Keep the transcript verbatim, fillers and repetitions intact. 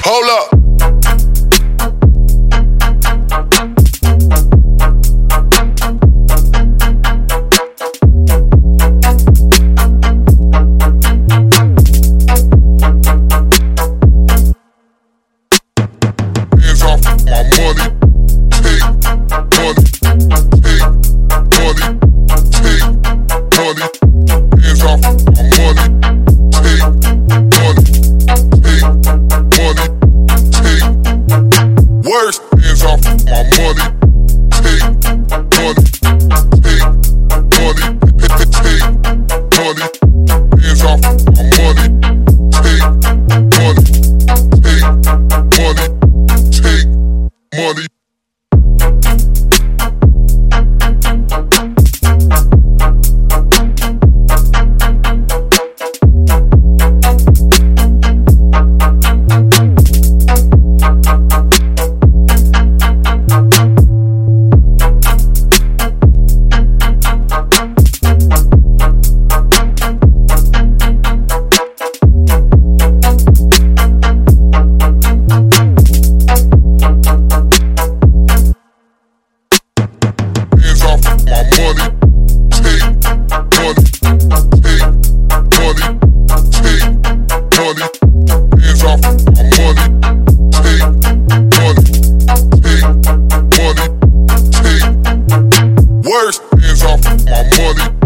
Hold up. Hands off my money. Take money. Take money. Take money. Hands off my money. Take money. Take money. Take worst. Hands off my money. Take money. Take money. Take money. Hands off my money. Take money. Take money. Take money. Hands off my money. Take money. Take money. Take money. Hands off my money. Take money. Take money. Take worst. Hands off my money.